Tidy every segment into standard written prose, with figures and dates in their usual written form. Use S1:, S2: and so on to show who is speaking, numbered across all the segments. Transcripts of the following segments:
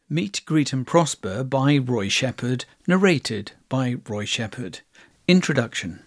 S1: Meet, Greet and Prosper by Roy Shepherd, narrated by Roy Shepherd. Introduction.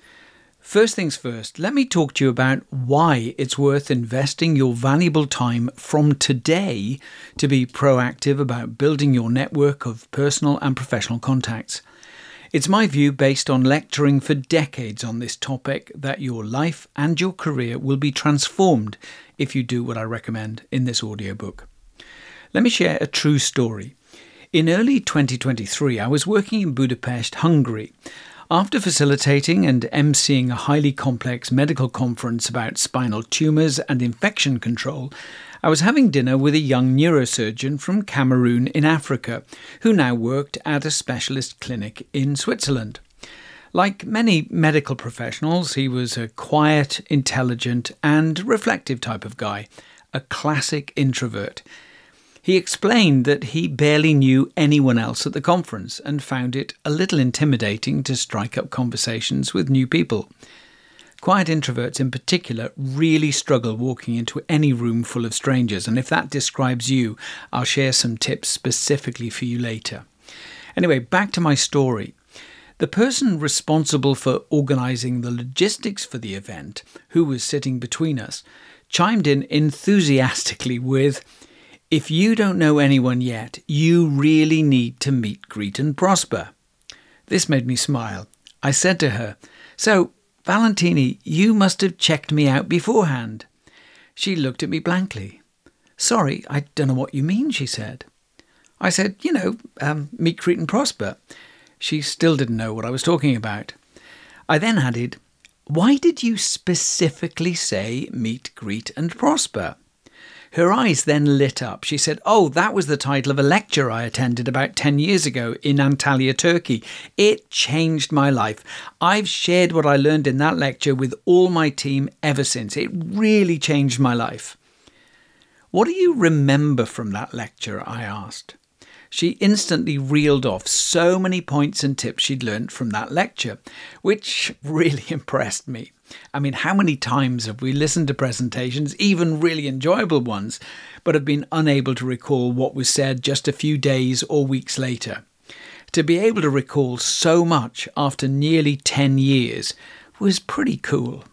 S1: First things first, let me talk to you about why it's worth investing your valuable time from today to be proactive about building your network of personal and professional contacts. It's my view, based on lecturing for decades on this topic, that your life and your career will be transformed if you do what I recommend in this audiobook. Let me share a true story. In early 2023, I was working in Budapest, Hungary. After facilitating and emceeing a highly complex medical conference about spinal tumours and infection control, I was having dinner with a young neurosurgeon from Cameroon in Africa, who now worked at a specialist clinic in Switzerland. Like many medical professionals, he was a quiet, intelligent and reflective type of guy, a classic introvert. He explained that he barely knew anyone else at the conference and found it a little intimidating to strike up conversations with new people. Quiet introverts in particular really struggle walking into any room full of strangers, and if that describes you, I'll share some tips specifically for you later. Anyway, back to my story. The person responsible for organising the logistics for the event, who was sitting between us, chimed in enthusiastically with, "If you don't know anyone yet, you really need to meet, greet and prosper." This made me smile. I said to her, "So, Valentini, you must have checked me out beforehand." She looked at me blankly. "Sorry, I don't know what you mean," she said. I said, meet, greet and prosper." She still didn't know what I was talking about. I then added, "Why did you specifically say meet, greet and prosper?" Her eyes then lit up. She said, "Oh, that was the title of a lecture I attended about 10 years ago in Antalya, Turkey. It changed my life. I've shared what I learned in that lecture with all my team ever since. It really changed my life." "What do you remember from that lecture?" I asked. She instantly reeled off so many points and tips she'd learnt from that lecture, which really impressed me. I mean, how many times have we listened to presentations, even really enjoyable ones, but have been unable to recall what was said just a few days or weeks later? To be able to recall so much after nearly 10 years was pretty cool.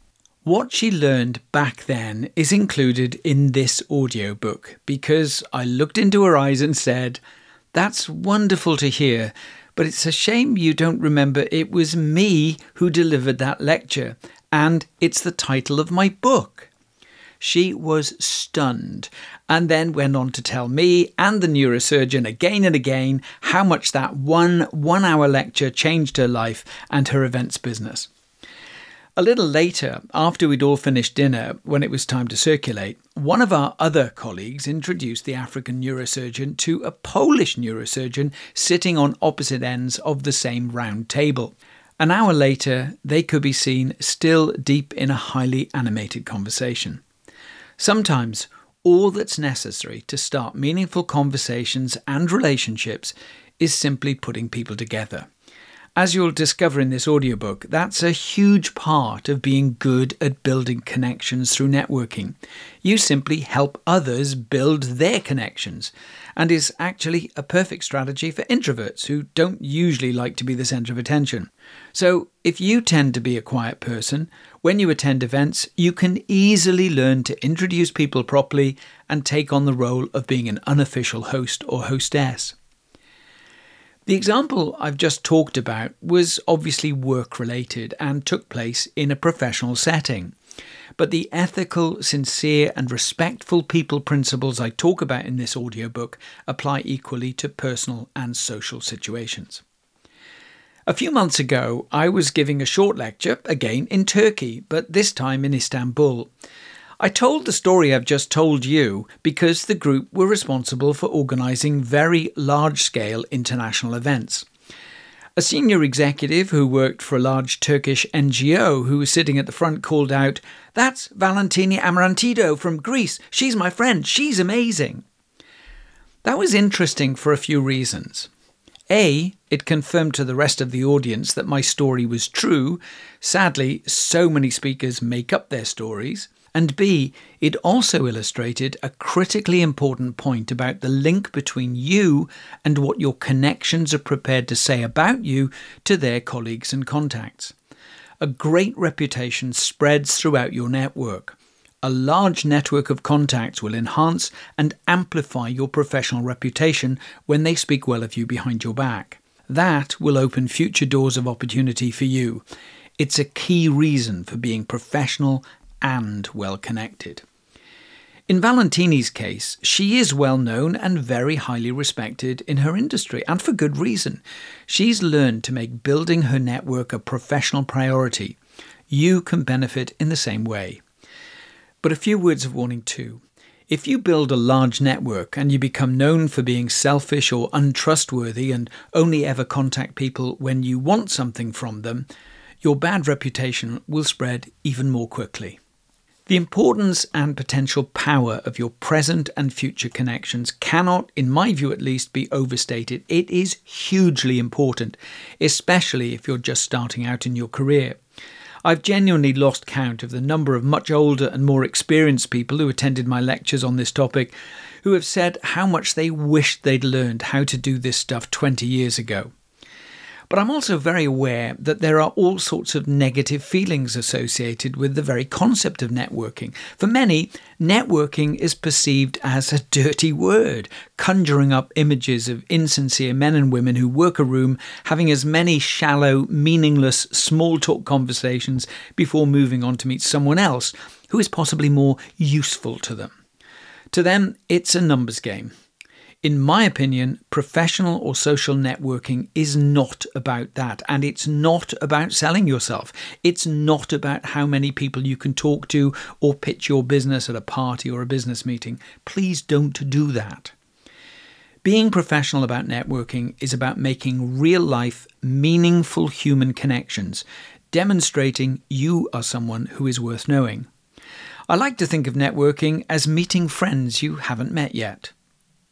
S1: What she learned back then is included in this audiobook because I looked into her eyes and said, "That's wonderful to hear, but it's a shame you don't remember it was me who delivered that lecture, and it's the title of my book." She was stunned and then went on to tell me and the neurosurgeon again and again how much that one-hour lecture changed her life and her events business. A little later, after we'd all finished dinner, when it was time to circulate, one of our other colleagues introduced the African neurosurgeon to a Polish neurosurgeon sitting on opposite ends of the same round table. An hour later, they could be seen still deep in a highly animated conversation. Sometimes, all that's necessary to start meaningful conversations and relationships is simply putting people together. As you'll discover in this audiobook, that's a huge part of being good at building connections through networking. You simply help others build their connections, and is actually a perfect strategy for introverts who don't usually like to be the centre of attention. So if you tend to be a quiet person, when you attend events, you can easily learn to introduce people properly and take on the role of being an unofficial host or hostess. The example I've just talked about was obviously work-related and took place in a professional setting. But the ethical, sincere and respectful people principles I talk about in this audiobook apply equally to personal and social situations. A few months ago, I was giving a short lecture, again in Turkey, but this time in Istanbul. I told the story I've just told you because the group were responsible for organising very large-scale international events. A senior executive who worked for a large Turkish NGO who was sitting at the front called out, "That's Valentini Amarantidou from Greece. She's my friend. She's amazing." That was interesting for a few reasons. A, it confirmed to the rest of the audience that my story was true. Sadly, so many speakers make up their stories. And B, it also illustrated a critically important point about the link between you and what your connections are prepared to say about you to their colleagues and contacts. A great reputation spreads throughout your network. A large network of contacts will enhance and amplify your professional reputation when they speak well of you behind your back. That will open future doors of opportunity for you. It's a key reason for being professional and well connected. In Valentini's case, she is well known and very highly respected in her industry, and for good reason. She's learned to make building her network a professional priority. You can benefit in the same way. But a few words of warning too. If you build a large network and you become known for being selfish or untrustworthy and only ever contact people when you want something from them, your bad reputation will spread even more quickly. The importance and potential power of your present and future connections cannot, in my view at least, be overstated. It is hugely important, especially if you're just starting out in your career. I've genuinely lost count of the number of much older and more experienced people who attended my lectures on this topic who have said how much they wished they'd learned how to do this stuff 20 years ago. But I'm also very aware that there are all sorts of negative feelings associated with the very concept of networking. For many, networking is perceived as a dirty word, conjuring up images of insincere men and women who work a room, having as many shallow, meaningless, small-talk conversations before moving on to meet someone else who is possibly more useful to them. To them, it's a numbers game. In my opinion, professional or social networking is not about that, and it's not about selling yourself. It's not about how many people you can talk to or pitch your business at a party or a business meeting. Please don't do that. Being professional about networking is about making real-life, meaningful human connections, demonstrating you are someone who is worth knowing. I like to think of networking as meeting friends you haven't met yet.